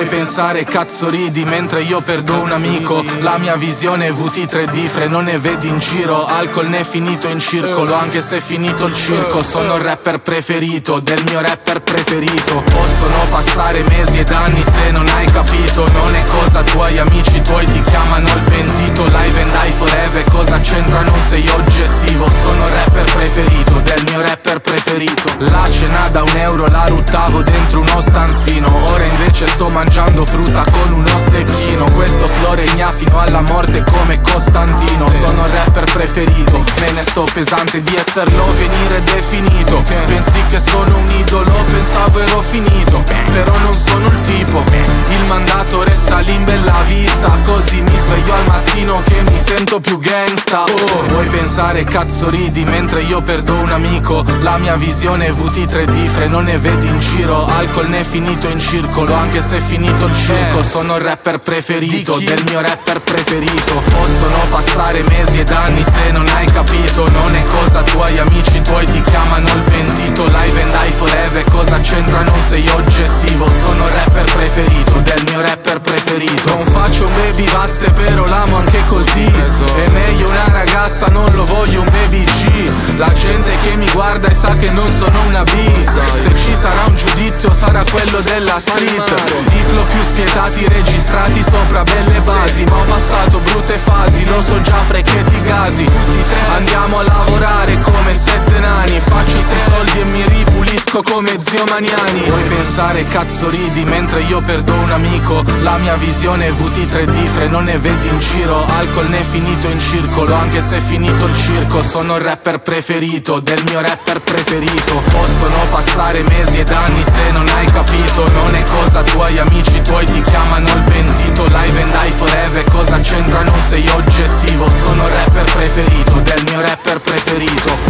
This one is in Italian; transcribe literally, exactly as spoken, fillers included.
Vuoi pensare cazzo ridi mentre io perdo un amico. La mia visione V T tre D, freno ne vedi in giro. Alcol ne è finito in circolo, anche se è finito il circo. Sono il rapper preferito, del mio rapper preferito. Possono passare mesi ed anni se non hai capito. Non è cosa tua, gli amici tuoi ti chiamano il pentito. Live and die forever, cosa c'entra, non sei oggettivo. Sono il rapper preferito, del mio rapper preferito. La cena da un euro la ruttavo dentro uno stanzino. Ora invece sto mangiando frutta con uno stecchino. Questo flow regna fino alla morte come Costantino. Sono il rapper preferito, me ne sto pesante di esserlo, venire definito. Pensi che sono un idolo, pensavo ero finito. Però non sono il tipo, il mandato resta lì in bella vista. Così mi sveglio al mattino che mi sento più gangsta. Oh, vuoi pensare cazzo ridi mentre io perdo un amico. La mia visione V T tre D, freno ne vedi in giro. Alcol ne è finito in circolo, anche se è finito il circo. Sono il rapper preferito, del mio rapper preferito. Possono passare mesi ed anni se non hai capito. Non è cosa tua, gli amici tuoi ti chiamano il pentito. Live and die forever, cosa c'entra, non sei oggettivo. Sono il rapper preferito, del mio rapper preferito. Non faccio baby vaste però l'amo anche così. È meglio una ragazza, non lo voglio un baby G. La gente che mi guarda e sa che non sono una B. Se ci sarà un giudizio sarà quello della street. I flow più spietati registrati sopra belle basi. Ma ho passato brutte fasi, lo so già frechetti gasi. Andiamo a lavorare come sette nani. Faccio sti soldi e mi ripulisco come zio Maniani. Vuoi pensare cazzo ridi mentre io perdo un amico. La mia visione V T tre D, freno ne vedi in giro. Alcol ne è finito in circolo, anche se è finito il circo. Sono il rapper preferito, del mio rapper preferito. Possono passare mesi ed anni se non hai capito. Non è cosa tua, gli amici tuoi ti chiamano il pentito. Live and die forever, cosa c'entra, non sei oggettivo. Sono il rapper preferito, del mio rapper preferito.